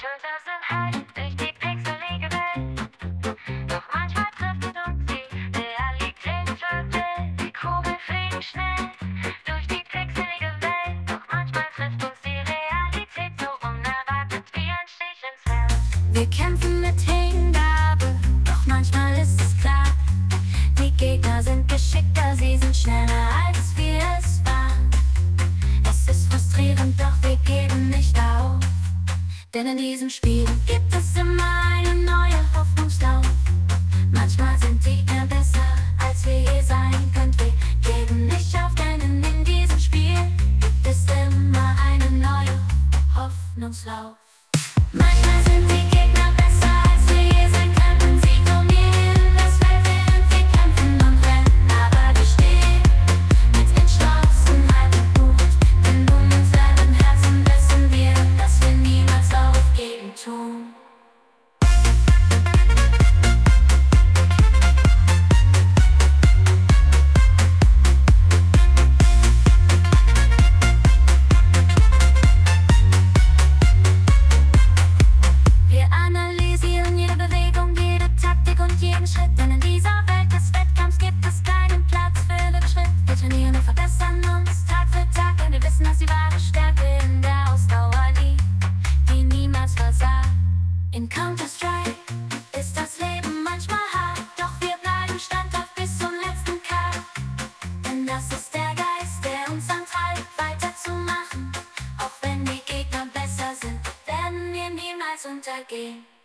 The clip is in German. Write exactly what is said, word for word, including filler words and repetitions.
Filter sind halt durch die pixelige Welt. Doch manchmal trifft uns die Realität verwirrt. Die Kugel fliegen schnell durch die pixelige Welt. Doch manchmal trifft uns die Realität so unerwartet wie ein Stich ins Herz. Wir kämpfen mit Hingabe, doch manchmal ist es klar, die Gegner sind geschickter, sie sind schneller als wir es waren. Es ist frustrierend, doch wir geben nicht auf. Denn in diesem Spiel gibt es immer eine neue Hoffnungslauf. Manchmal sind die Gegner besser, als wir je sein können. Wir geben nicht auf, denn in diesem Spiel gibt es immer eine neue Hoffnungslauf. Manchmal sind die Gegner besser, als wir je sein können. Sie dominieren das Feld, während wir kämpfen und rennen. Aber wir stehen mit Entschlossenheit und Mut. Denn in unserem Herzen wissen wir, dass wir niemals aufgeben tun. Wir analysieren jede Bewegung, jede Taktik und jeden Schritt. Denn in dieser Welt des Wettkampfs gibt es keinen Platz für Rückschritt. Wir trainieren und verbessern uns Tag für Tag, denn wir wissen, dass die wahre Stärke in der Ausdauer liegt, die niemals versagt. In Counter-Strike ist das Leben manchmal hart, doch wir bleiben standhaft bis zum letzten Kampf. Denn das ist der Geist, der uns antreibt, weiterzumachen. Auch wenn die Gegner besser sind, werden wir niemals untergehen.